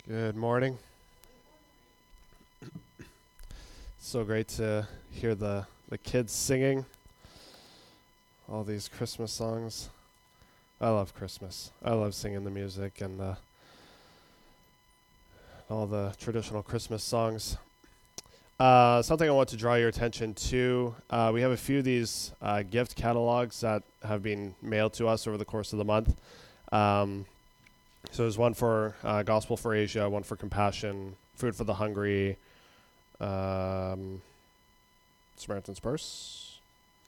Good morning. So great to hear the kids singing all these Christmas songs. I love Christmas. I love singing the music and all the traditional Christmas songs. Something I want to draw your attention to, we have a few of these gift catalogs that have been mailed to us over the course of the month. So there's one for Gospel for Asia, one for Compassion, Food for the Hungry, Samaritan's Purse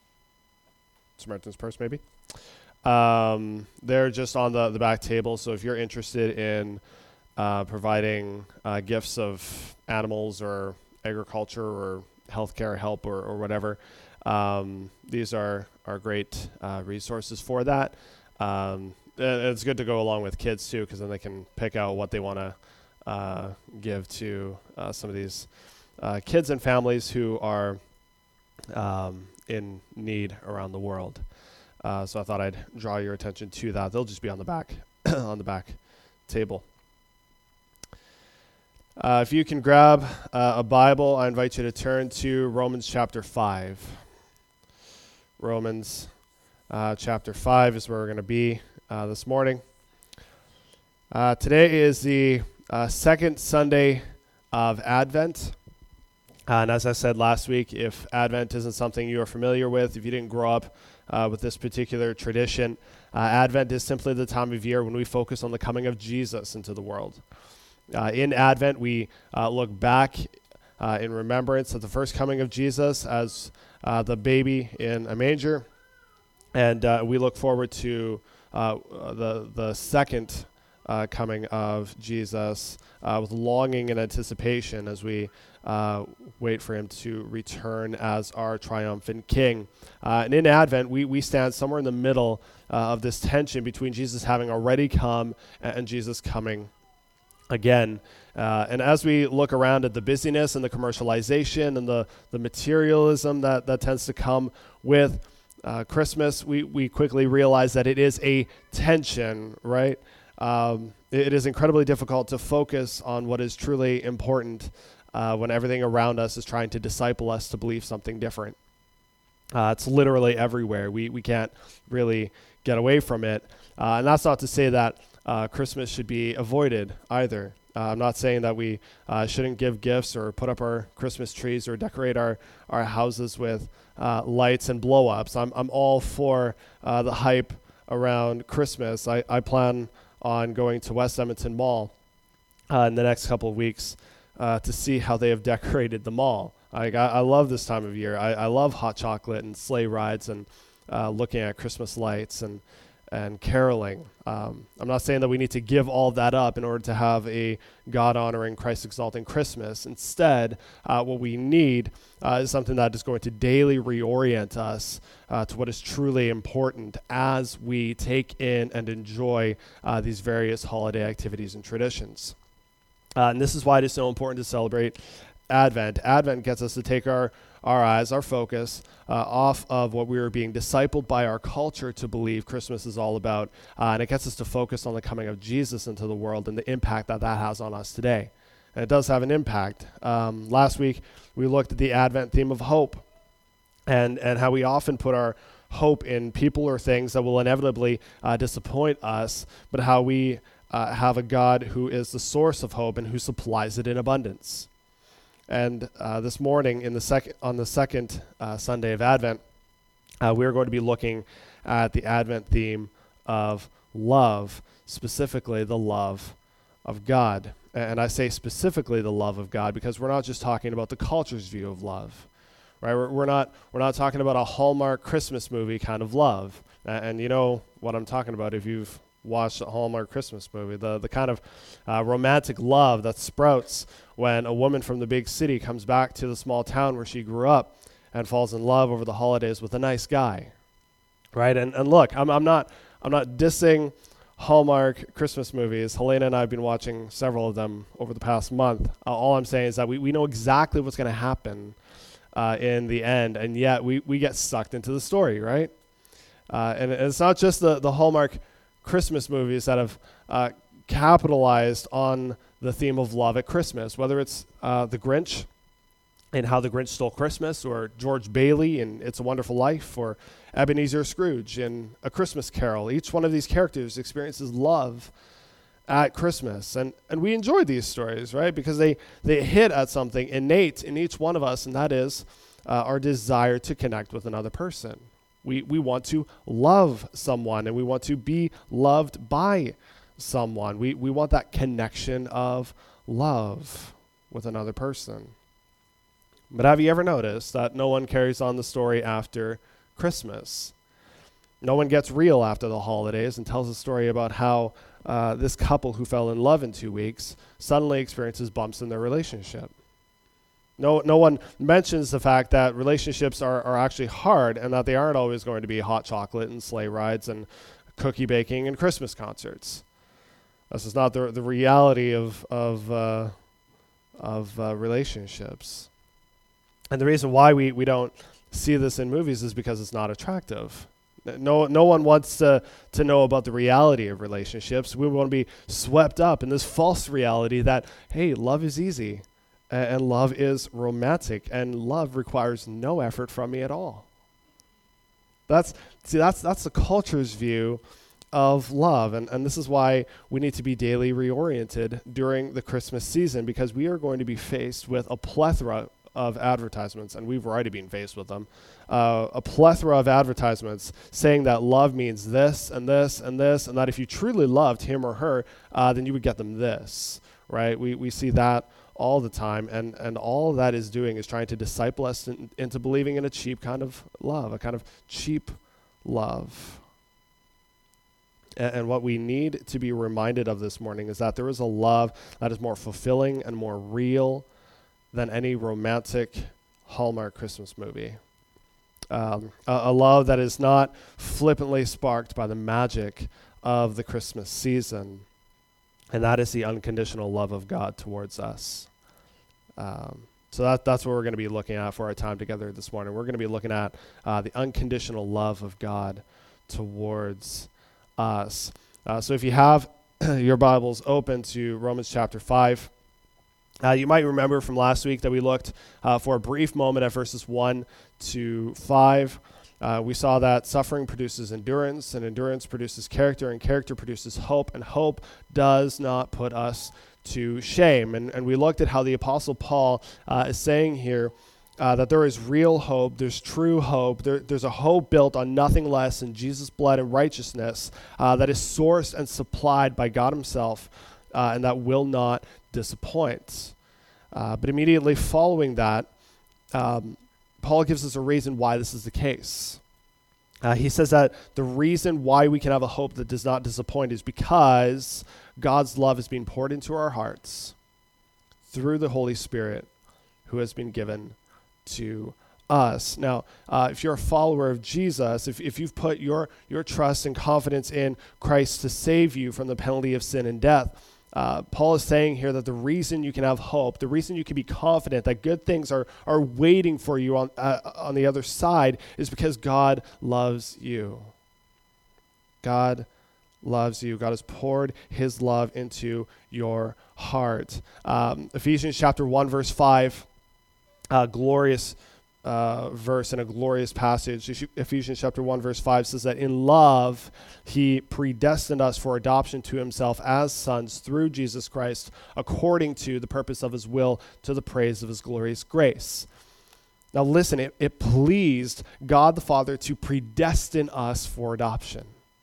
maybe. They're just on the back table, so if you're interested in providing gifts of animals or agriculture or healthcare help or whatever, these are great resources for that. It's good to go along with kids too, because then they can pick out what they want to give to some of these kids and families who are in need around the world. So I thought I'd draw your attention to that. They'll just be on the back on the back table. If you can grab a Bible, I invite you to turn to Romans chapter 5. Romans chapter 5 is where we're going to be this morning. Today is the second Sunday of Advent. And as I said last week, if Advent isn't something you are familiar with, if you didn't grow up with this particular tradition, Advent is simply the time of year when we focus on the coming of Jesus into the world. In Advent, we look back in remembrance of the first coming of Jesus as the baby in a manger, and we look forward to the second coming of Jesus with longing and anticipation as we wait for him to return as our triumphant King. And in Advent, we stand somewhere in the middle of this tension between Jesus having already come and Jesus coming again. And as we look around at the busyness and the commercialization and the materialism that tends to come with Christmas, we quickly realize that it is a tension, right? It is incredibly difficult to focus on what is truly important when everything around us is trying to disciple us to believe something different. It's literally everywhere. We can't really get away from it. And that's not to say that Christmas should be avoided either. I'm not saying that we shouldn't give gifts or put up our Christmas trees or decorate our houses with lights and blow-ups. I'm all for the hype around Christmas. I plan on going to West Edmonton Mall in the next couple of weeks to see how they have decorated the mall. I love this time of year. I love hot chocolate and sleigh rides and looking at Christmas lights and caroling. I'm not saying that we need to give all of that up in order to have a God-honoring, Christ-exalting Christmas. Instead, what we need is something that is going to daily reorient us to what is truly important as we take in and enjoy these various holiday activities and traditions. And this is why it is so important to celebrate Advent. Advent gets us to take our eyes, our focus, off of what we are being discipled by our culture to believe Christmas is all about, and it gets us to focus on the coming of Jesus into the world and the impact that has on us today. And it does have an impact. Last week, we looked at the Advent theme of hope and how we often put our hope in people or things that will inevitably disappoint us, but how we have a God who is the source of hope and who supplies it in abundance. And this morning, on the second Sunday of Advent, we're going to be looking at the Advent theme of love, specifically the love of God. And I say specifically the love of God because we're not just talking about the culture's view of love, right? We're not talking about a Hallmark Christmas movie kind of love. And you know what I'm talking about if you've watched a Hallmark Christmas movie, the kind of romantic love that sprouts when a woman from the big city comes back to the small town where she grew up and falls in love over the holidays with a nice guy, right? And look, I'm not dissing Hallmark Christmas movies. Helena and I have been watching several of them over the past month. All I'm saying is that we know exactly what's going to happen in the end, and yet we get sucked into the story, right? And it's not just the Hallmark Christmas movies that have capitalized on the theme of love at Christmas, whether it's The Grinch and How the Grinch Stole Christmas, or George Bailey in It's a Wonderful Life, or Ebenezer Scrooge in A Christmas Carol. Each one of these characters experiences love at Christmas. And we enjoy these stories, right? Because they hit at something innate in each one of us, and that is our desire to connect with another person. We want to love someone, and we want to be loved by someone. We want that connection of love with another person. But have you ever noticed that no one carries on the story after Christmas? No one gets real after the holidays and tells a story about how this couple who fell in love in 2 weeks suddenly experiences bumps in their relationship. No one mentions the fact that relationships are actually hard, and that they aren't always going to be hot chocolate and sleigh rides and cookie baking and Christmas concerts. This is not the reality of relationships. And the reason why we don't see this in movies is because it's not attractive. No one wants to know about the reality of relationships. We want to be swept up in this false reality that, hey, love is easy, and love is romantic, and love requires no effort from me at all. That's the culture's view of love, and this is why we need to be daily reoriented during the Christmas season, because we are going to be faced with a plethora of advertisements, and we've already been faced with them, a plethora of advertisements saying that love means this and this and this, and that if you truly loved him or her, then you would get them this, right? We see that all the time, and all that is doing is trying to disciple us into believing in a cheap kind of love, a kind of cheap love. And what we need to be reminded of this morning is that there is a love that is more fulfilling and more real than any romantic Hallmark Christmas movie. A love that is not flippantly sparked by the magic of the Christmas season. And that is the unconditional love of God towards us. So that's what we're going to be looking at for our time together this morning. We're going to be looking at the unconditional love of God towards us. So if you have your Bibles open to Romans chapter 5, you might remember from last week that we looked for a brief moment at verses 1 to 5. We saw that suffering produces endurance, and endurance produces character, and character produces hope, and hope does not put us to shame. And we looked at how the Apostle Paul is saying here that there is real hope, there's true hope, there's a hope built on nothing less than Jesus' blood and righteousness that is sourced and supplied by God himself, and that will not disappoint. But immediately following that, Paul gives us a reason why this is the case. He says that the reason why we can have a hope that does not disappoint is because God's love is being poured into our hearts through the Holy Spirit who has been given to us. Now, if you're a follower of Jesus, if you've put your trust and confidence in Christ to save you from the penalty of sin and death, Paul is saying here that the reason you can have hope, the reason you can be confident that good things are waiting for you on the other side is because God loves you. God loves you. God has poured his love into your heart. Ephesians chapter 1, verse 5, glorious verse and a glorious passage. Ephesians chapter 1 verse 5 says that in love he predestined us for adoption to himself as sons through Jesus Christ according to the purpose of his will, to the praise of his glorious grace. Now listen, it pleased God the Father to predestine us for adoption.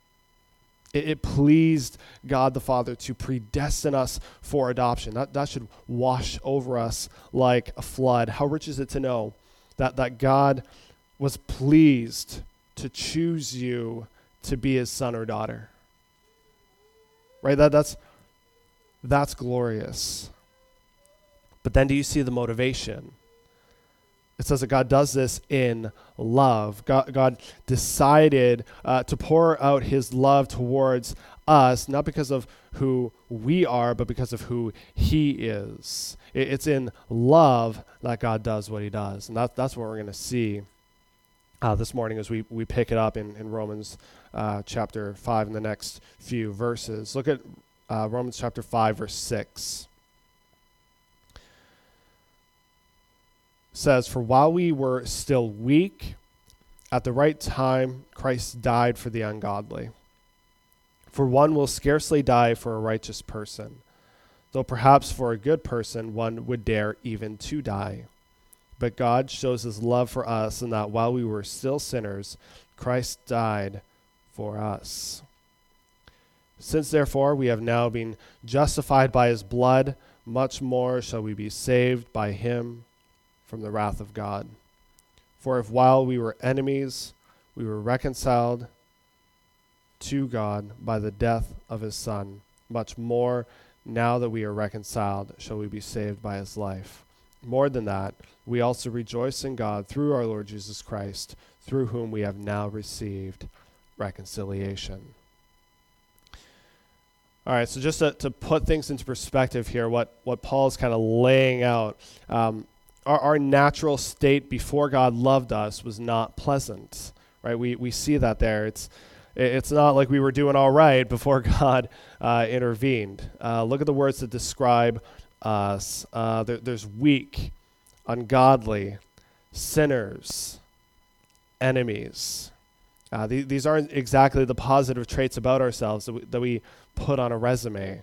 It pleased God the Father to predestine us for adoption. That should wash over us like a flood. How rich is it to know that God was pleased to choose you to be his son or daughter? Right? That's glorious. But then do you see the motivation? It says that God does this in love. God decided to pour out his love towards us, not because of who we are, but because of who he is. It's in love that God does what he does. And that's what we're going to see this morning as we pick it up in Romans chapter 5 in the next few verses. Look at Romans chapter 5, verse 6. Says, "For while we were still weak, at the right time, Christ died for the ungodly. For one will scarcely die for a righteous person, though perhaps for a good person one would dare even to die. But God shows his love for us in that while we were still sinners, Christ died for us. Since therefore we have now been justified by his blood, much more shall we be saved by him from the wrath of God. For if while we were enemies, we were reconciled to God by the death of his Son, much more, now that we are reconciled, shall we be saved by his life. More than that, we also rejoice in God through our Lord Jesus Christ, through whom we have now received reconciliation." All right, so just to put things into perspective here, what Paul is kind of laying out, our natural state before God loved us was not pleasant, right? We see that there. It's not like we were doing all right before God intervened. Look at the words that describe us. There's weak, ungodly, sinners, enemies. These aren't exactly the positive traits about ourselves that we put on a resume.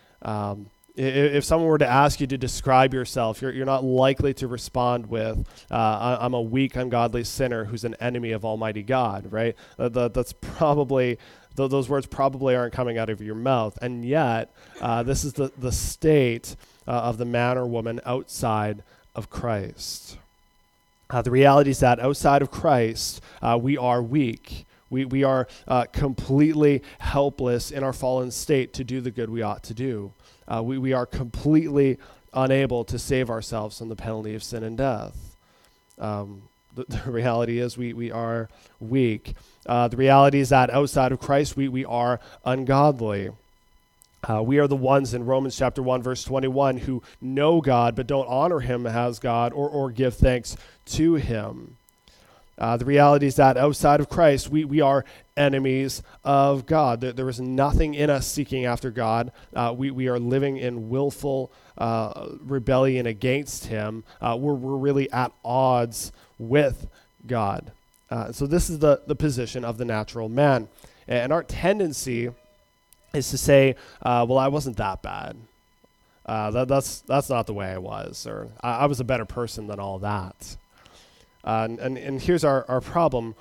If someone were to ask you to describe yourself, you're not likely to respond with, "I'm a weak, ungodly sinner who's an enemy of Almighty God," right? That's probably, those words probably aren't coming out of your mouth. And yet, this is the state of the man or woman outside of Christ. The reality is that outside of Christ, we are weak. We are completely helpless in our fallen state to do the good we ought to do. We are completely unable to save ourselves from the penalty of sin and death. The reality is we are weak. The reality is that outside of Christ, we are ungodly. We are the ones in Romans chapter 1, verse 21, who know God but don't honor him as God or give thanks to him. The reality is that outside of Christ, we are enemies of God. There is nothing in us seeking after God. We are living in willful rebellion against him. We're really at odds with God. So this is the position of the natural man. And our tendency is to say, well, I wasn't that bad. That's not the way I was, or I was a better person than all that. And here's our problem.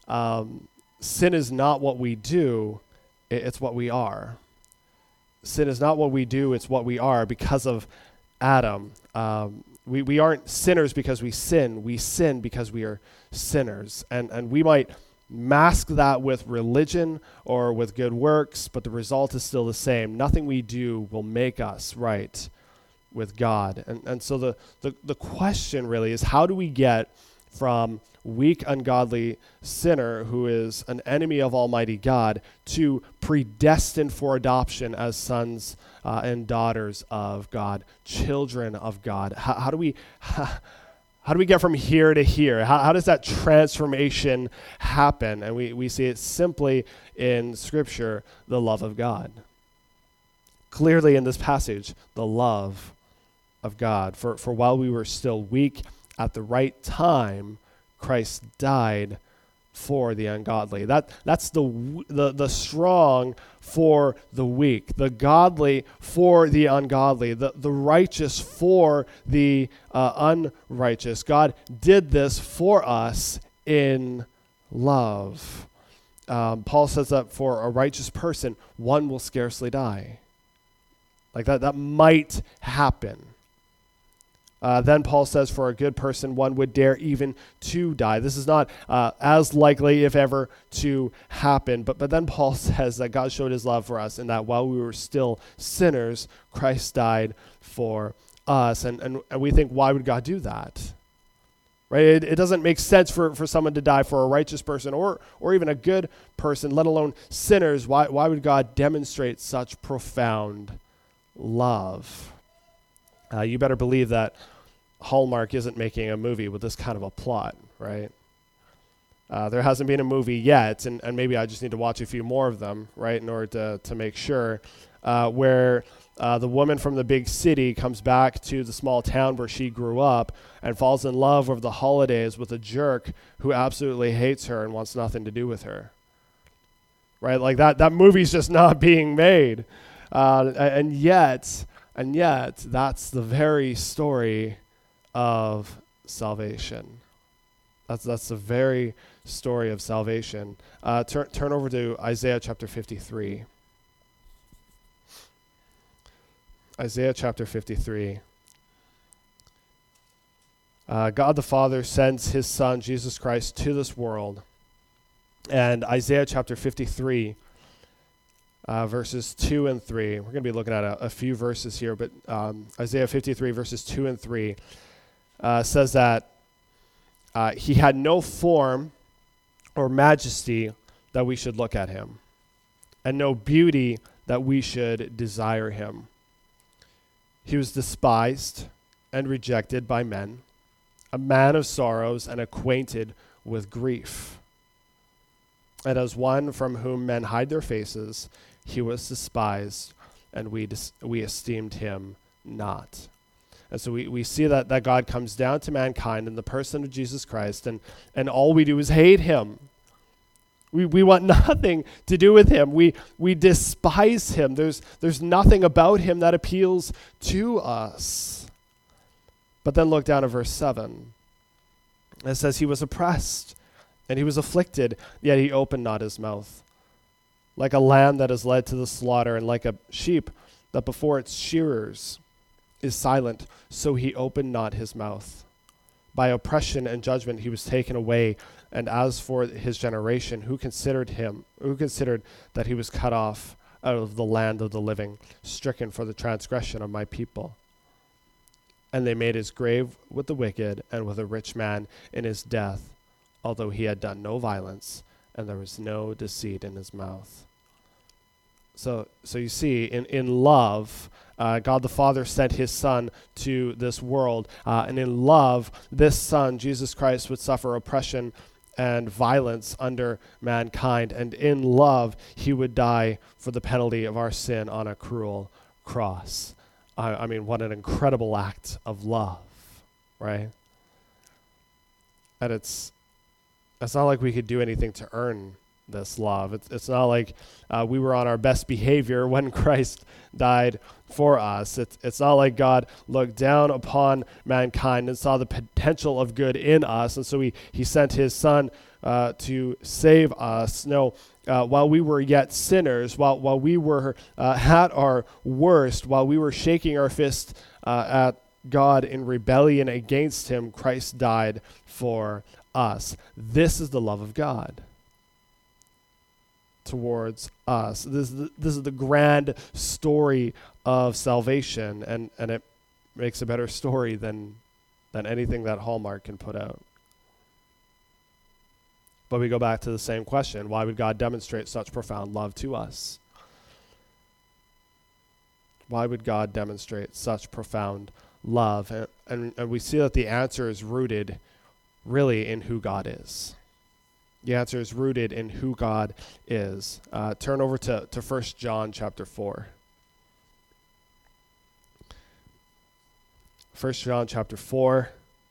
Sin is not what we do, it's what we are. Sin is not what we do, it's what we are because of Adam. We aren't sinners because we sin because we are sinners. And we might mask that with religion or with good works, but the result is still the same. Nothing we do will make us right with God. And so the question really is, how do we get from weak, ungodly sinner who is an enemy of Almighty God to predestined for adoption as sons and daughters of God, children of God? How do we get from here to here? How does that transformation happen? And we see it simply in Scripture, the love of God. Clearly in this passage, the love of God. For while we were still weak, at the right time, Christ died for the ungodly. That's the strong for the weak, the godly for the ungodly, the righteous for the unrighteous. God did this for us in love. Paul says that for a righteous person, one will scarcely die. Like that might happen. Then Paul says, for a good person, one would dare even to die. This is not as likely, if ever, to happen. But then Paul says that God showed his love for us and that while we were still sinners, Christ died for us. And we think, why would God do that? Right? It doesn't make sense for someone to die for a righteous person or even a good person, let alone sinners. Why would God demonstrate such profound love? You better believe that Hallmark isn't making a movie with this kind of a plot, right? There hasn't been a movie yet, and maybe I just need to watch a few more of them, right, in order to make sure. where the woman from the big city comes back to the small town where she grew up and falls in love over the holidays with a jerk who absolutely hates her and wants nothing to do with her. Right? Like that movie's just not being made. And yet, that's the very story of salvation. That's the very story of salvation. Turn over to Isaiah chapter 53. Isaiah chapter 53. God the Father sends his Son, Jesus Christ, to this world. And Isaiah chapter 53, verses 2 and 3. We're going to be looking at a few verses here, but Isaiah 53, verses 2 and 3 says that he had no form or majesty that we should look at him, and no beauty that we should desire him. He was despised and rejected by men, a man of sorrows and acquainted with grief. And as one from whom men hide their faces, he was despised, and we esteemed him not. And so we see that God comes down to mankind in the person of Jesus Christ, and all we do is hate him. We want nothing to do with him. We despise him. There's nothing about him that appeals to us. But then look down at verse 7. It says, he was oppressed and he was afflicted, yet he opened not his mouth. Like a lamb that is led to the slaughter, and like a sheep that before its shearers is silent, so he opened not his mouth. By oppression and judgment he was taken away. And as for his generation, who considered that he was cut off out of the land of the living, stricken for the transgression of my people? And they made his grave with the wicked and with a rich man in his death, although he had done no violence, and there was no deceit in his mouth. So you see, in love, God the Father sent his Son to this world, and in love, this Son, Jesus Christ, would suffer oppression and violence under mankind, and in love, he would die for the penalty of our sin on a cruel cross. I mean, what an incredible act of love, right? And it's not like we could do anything to earn this love. It's not like we were on our best behavior when Christ died for us. It's not like God looked down upon mankind and saw the potential of good in us, and so he sent his Son to save us. No, while we were yet sinners, while we were at our worst, while we were shaking our fist at God in rebellion against him, Christ died for us. This is the love of God towards us. This is the grand story of salvation, and it makes a better story than anything that Hallmark can put out. But we go back to the same question: why would God demonstrate such profound love to us? Why would God demonstrate such profound love? And we see that the answer is rooted really in who God is. The answer is rooted in who God is. Turn over to 1 John chapter 4. 1 John chapter 4.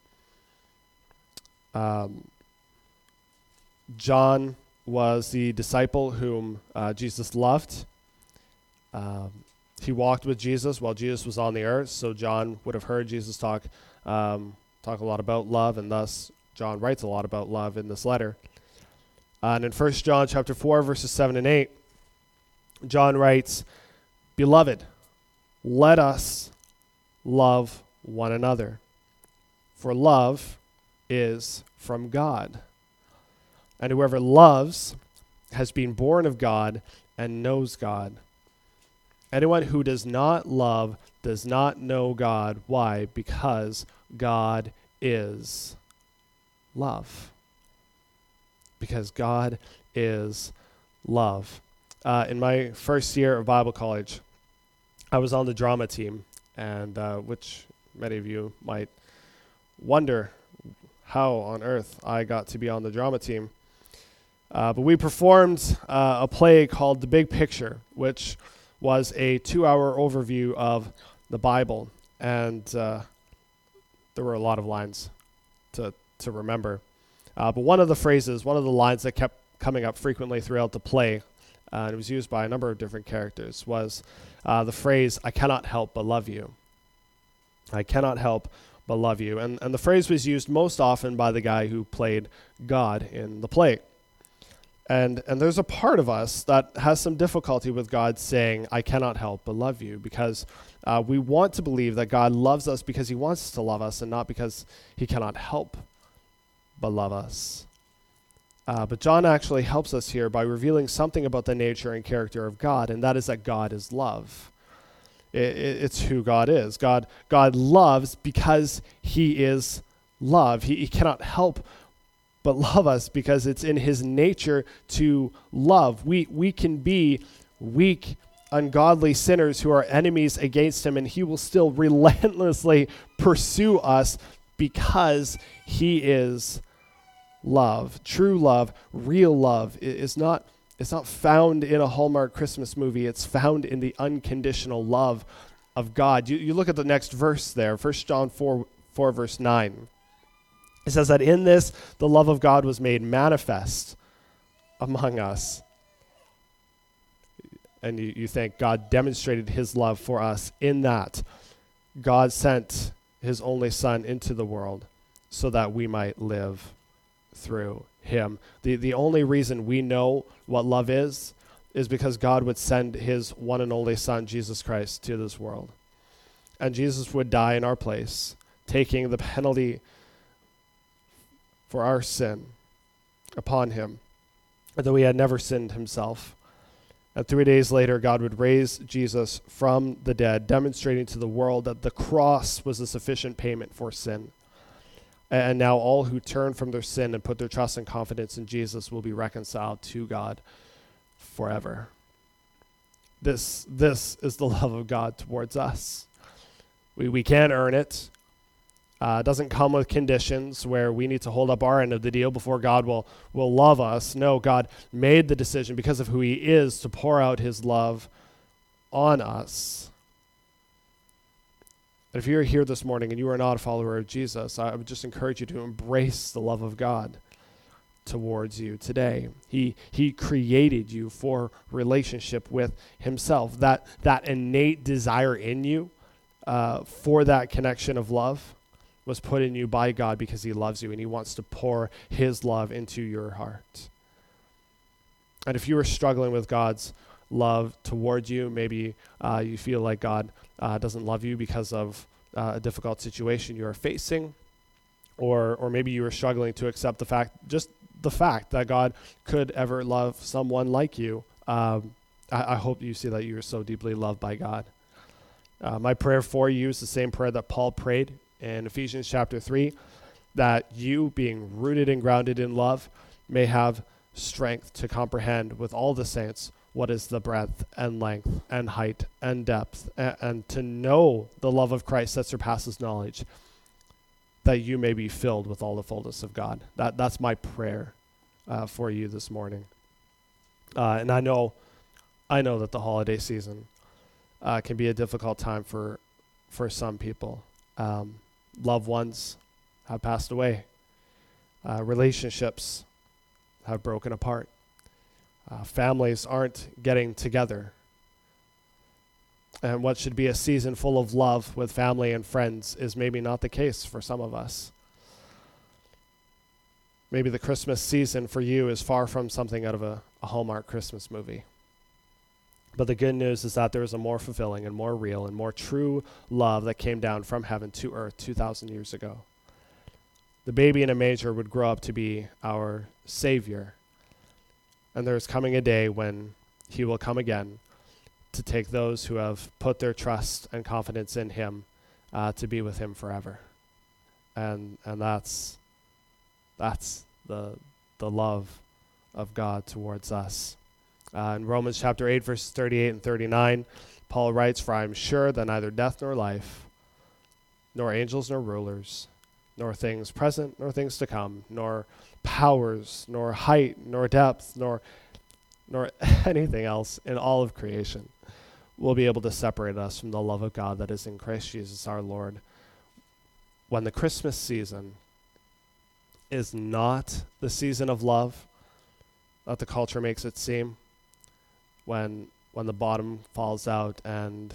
John was the disciple whom Jesus loved. He walked with Jesus while Jesus was on the earth, so John would have heard Jesus talk a lot about love, and thus John writes a lot about love in this letter. And in 1 John chapter 4, verses 7 and 8, John writes, "Beloved, let us love one another, for love is from God. And whoever loves has been born of God and knows God. Anyone who does not love does not know God." Why? Because God is love. Because God is love. In my first year of Bible college, I was on the drama team, and which many of you might wonder how on earth I got to be on the drama team. But we performed a play called The Big Picture, which was a 2-hour overview of the Bible, and there were a lot of lines to remember. But one of the lines that kept coming up frequently throughout the play, and it was used by a number of different characters, was the phrase, "I cannot help but love you." I cannot help but love you. And the phrase was used most often by the guy who played God in the play. And there's a part of us that has some difficulty with God saying, "I cannot help but love you," because we want to believe that God loves us because he wants to love us and not because he cannot help but love us. But John actually helps us here by revealing something about the nature and character of God, and that is that God is love. It's who God is. God loves because he is love. He cannot help but love us because it's in his nature to love. We can be weak, ungodly sinners who are enemies against him, and he will still relentlessly pursue us because he is love. True love, real love is not found in a Hallmark Christmas movie. It's found in the unconditional love of God. You look at the next verse there, 1 John 4 verse 9. It says that in this, the love of God was made manifest among us. And you think God demonstrated his love for us in that God sent his only son into the world so that we might live through him. The only reason we know what love is because God would send his one and only son, Jesus Christ, to this world. And Jesus would die in our place, taking the penalty for our sin upon him, though he had never sinned himself. And 3 days later, God would raise Jesus from the dead, demonstrating to the world that the cross was a sufficient payment for sin. And now all who turn from their sin and put their trust and confidence in Jesus will be reconciled to God forever. This is the love of God towards us. We can't earn it. It doesn't come with conditions where we need to hold up our end of the deal before God will love us. No, God made the decision because of who he is to pour out his love on us. If you're here this morning and you are not a follower of Jesus, I would just encourage you to embrace the love of God towards you today. He created you for relationship with himself. That innate desire in you for that connection of love was put in you by God because he loves you and he wants to pour his love into your heart. And if you are struggling with God's love towards you, maybe you feel like God doesn't love you because of a difficult situation you are facing, or maybe you are struggling to accept the fact that God could ever love someone like you. I hope you see that you are so deeply loved by God. My prayer for you is the same prayer that Paul prayed in Ephesians chapter 3, that you, being rooted and grounded in love, may have strength to comprehend with all the saints what is the breadth and length and height and depth, and to know the love of Christ that surpasses knowledge, that you may be filled with all the fullness of God. That's my prayer for you this morning. And I know that the holiday season can be a difficult time for some people. Loved ones have passed away. Relationships have broken apart. Families aren't getting together. And what should be a season full of love with family and friends is maybe not the case for some of us. Maybe the Christmas season for you is far from something out of a Hallmark Christmas movie. But the good news is that there is a more fulfilling and more real and more true love that came down from heaven to earth 2,000 years ago. The baby in a manger would grow up to be our Savior. And there is coming a day when he will come again to take those who have put their trust and confidence in him to be with him forever. And that's the love of God towards us. In Romans chapter 8, verses 38 and 39, Paul writes, "For I am sure that neither death nor life, nor angels nor rulers, nor things present nor things to come, nor powers, nor height, nor depth, nor anything else in all of creation will be able to separate us from the love of God that is in Christ Jesus our Lord. When the Christmas season is not the season of love that the culture makes it seem, when the bottom falls out and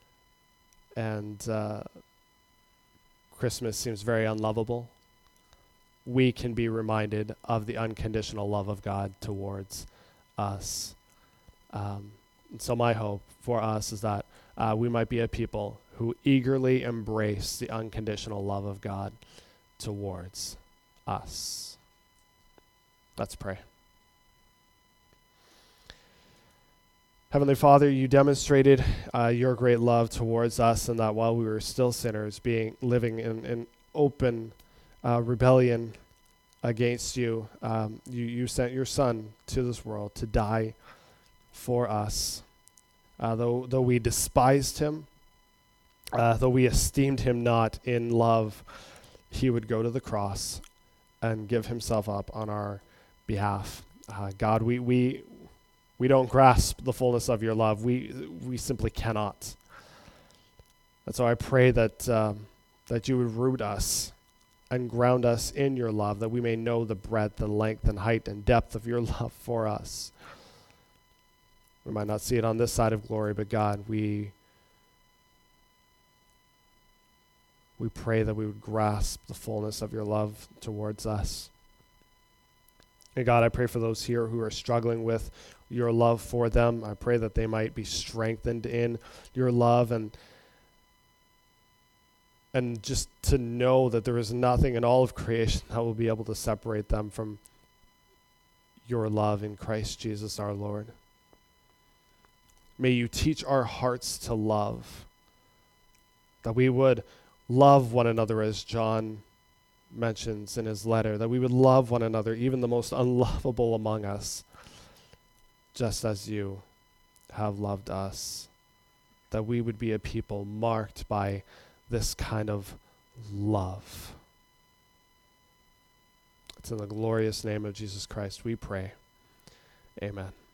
Christmas seems very unlovable, we can be reminded of the unconditional love of God towards us. And so my hope for us is that we might be a people who eagerly embrace the unconditional love of God towards us. Let's pray. Heavenly Father, you demonstrated your great love towards us, and that while we were still sinners, living in open rebellion against you, you sent your Son to this world to die for us. Though we despised him, though we esteemed him not in love, he would go to the cross and give himself up on our behalf. God, we don't grasp the fullness of your love. We simply cannot. And so I pray that you would root us and ground us in your love, that we may know the breadth and length and height and depth of your love for us. We might not see it on this side of glory, but God, we pray that we would grasp the fullness of your love towards us. And God, I pray for those here who are struggling with your love for them. I pray that they might be strengthened in your love, and just to know that there is nothing in all of creation that will be able to separate them from your love in Christ Jesus our Lord. May you teach our hearts to love, that we would love one another as John mentions in his letter, that we would love one another, even the most unlovable among us, just as you have loved us, that we would be a people marked by this kind of love. It's in the glorious name of Jesus Christ we pray. Amen.